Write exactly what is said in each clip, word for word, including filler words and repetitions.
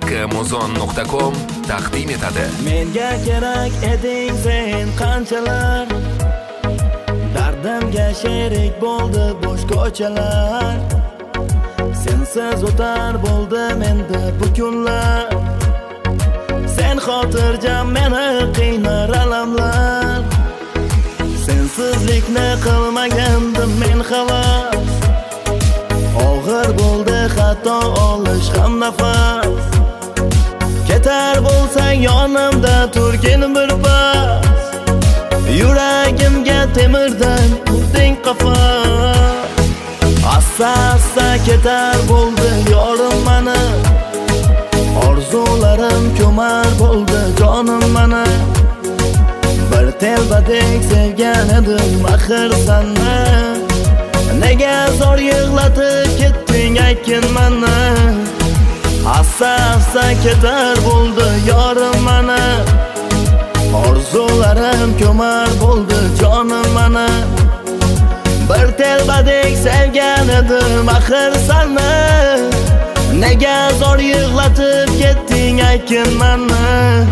Muzon nuqta com taqdim etadi. Menga kerak eding sen qanchalar, dardimga sherik bo'ldi bo'sh ko'chalar. Sensiz o'tar bo'ldi menda bu kunlar. Sen xotirjam meni qiynar alamlar. Sensizlikni qilmagandim men xalos. Og'ir bo'ldi xato olish ham nafas. Ketar bo'lsang yonimda turgin bir pas. Yuragimga temirdan urding qafas. Asta-asta ketar bo'ldi yorim mani. Orzularim ko'mar bo'ldi jonim mani. Bir telbadek sevgan edim axir sanni. Nega zor yig'latib ketding aytgin mani. Asta-asta ketar bo'ldi yorim mani. Orzularim ko'mar bo'ldi jonim mani. Bir telbadek sevgan edim axir sanni. Nega zor yig'latib ketding aytgin mani.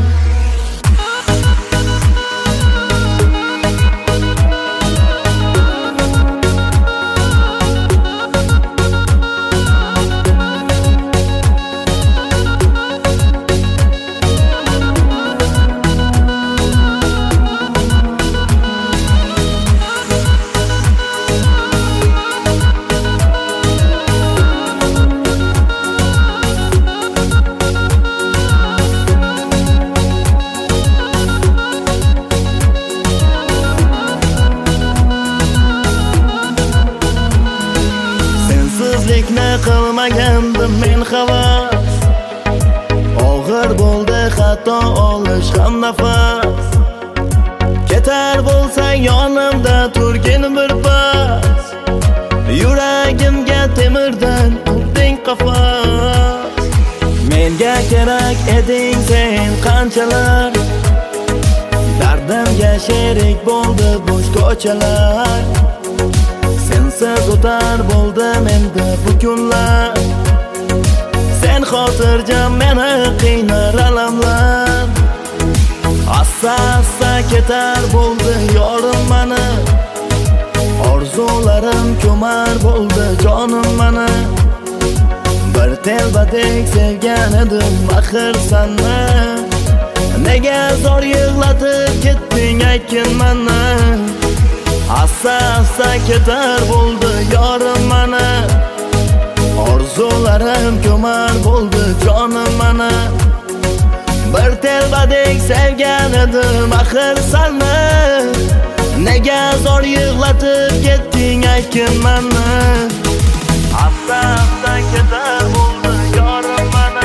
Sensizlikni qilmagandim men xalos. Og'ir bo'ldi xato olish ham nafas. Ketar bo'lsang yonimda turgin bir pas. Yuragimga temirdan urding qafas. Menga kerak eding sen qanchalar, dardimga sherik bo'ldi bo'sh ko'chalar. Sensiz o'tar bo'ldi menda bu kunlar. Sen xotirjam meni qiynar alamlar. Asta-asta ketar bo'ldi yorim mani. Orzularim ko'mar bo'ldi jonim mani. Bir telbadek sevgan edim axir sanni. Nega zor yig'latib ketding aytgin mani. Asta-asta ketar bo'ldi yorim mani. Orzularim ko'mar bo'ldi jonim mani. Bir telbadek sevgan edim axir sanni. Nega zor yig'latib ketding aytgin mani. Asta-asta ketar bo'ldi yorim mani.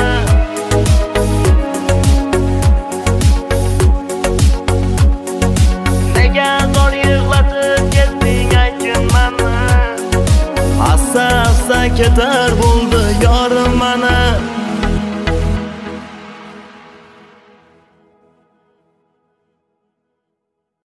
Nega zor yig'latib ketding aytgin mani. Asta-asta ketar